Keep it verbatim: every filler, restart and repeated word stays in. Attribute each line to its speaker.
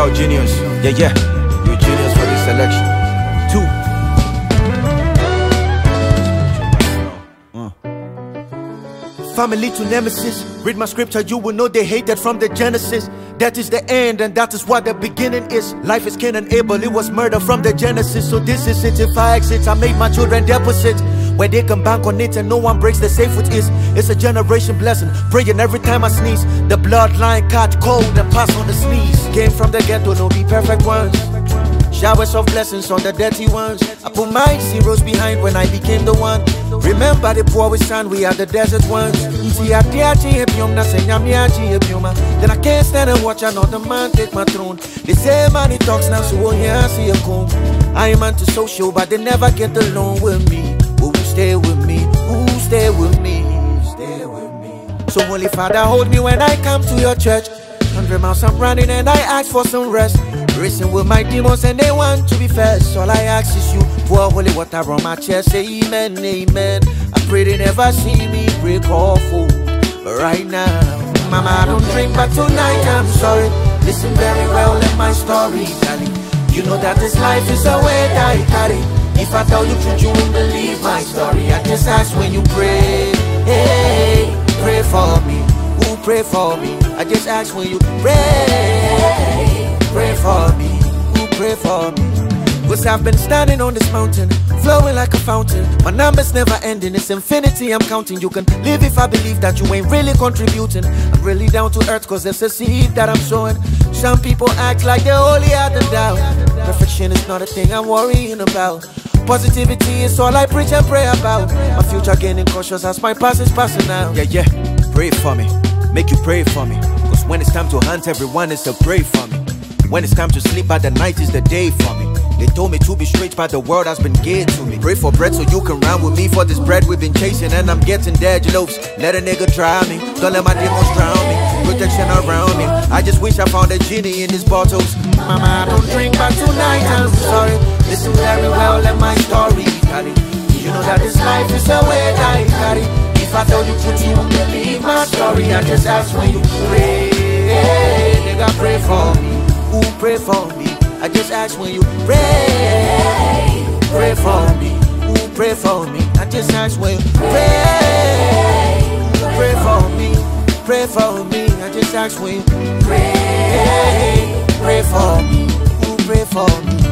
Speaker 1: Wow, genius. Yeah, yeah. You're a genius for this selection. Two. Uh. Family to nemesis. Read my scripture, you will know they hated from the Genesis. That is the end, and that is what the beginning is. Life is Cain and Abel, it was murder from the Genesis. So this is it, if I exit, I make my children deposit, where they can bank on it and no one breaks the safe with ease. It's a generation blessing, praying every time I sneeze. The bloodline catch cold and pass on the sneeze. Came from the ghetto, no be perfect ones. Showers of blessings on the dirty ones. I put my zeros behind when I became the one. Remember the poor we stand, we are the desert ones. Then I can't stand and watch another man take my throne. They say money talks now, so oh yeah, I see a comb. I am anti-social, but they never get along with me. Who stay with me? Who stay with me? Stay with me. So Holy Father, hold me when I come to your church. Hundred miles I'm running and I ask for some rest. Racing with my demons and they want to be first. All I ask is you pour holy water on my chest. Say amen, amen. I pray they never see me break off, oh. But right now, mama, I don't drink, but tonight I'm sorry. Listen very well in my story, darling. You know that this life is a way that I carry. If I tell you truth, you won't believe my story. I just ask when you pray, hey, pray for me. Who pray for me? I just ask when you pray, pray for me. Who pray for me? Cause I've been standing on this mountain, flowing like a fountain. My numbers never ending, it's infinity I'm counting. You can live if I believe that you ain't really contributing. I'm really down to earth cause there's a seed that I'm sowing. Some people act like they're only at the doubt. Perfection is not a thing I'm worrying about. Positivity is all I preach and pray about. My future gaining cautious as my past is passing out. Yeah, yeah, pray for me, make you pray for me. Cause when it's time to hunt, everyone is to pray for me. When it's time to sleep, but the night is the day for me. They told me to be straight, but the world has been gay to me. Pray for bread so you can run with me. For this bread we've been chasing and I'm getting dead loaves. Let a nigga try me, don't let my demons drown me. Protection around me, I just wish I found a genie in these bottles. Mama, I don't drink, but tonight I'm sorry. Listen very well in my story, daddy. You know that this life is a way that I carry. If I tell you truth, you won't believe my story. I just ask when you pray, nigga, pray for me. Who pray for me? I just ask when you pray, pray for me. Who pray for me? I just ask when you pray, pray for me, pray for me. I just ask when you pray, pray for me. Who pray for me?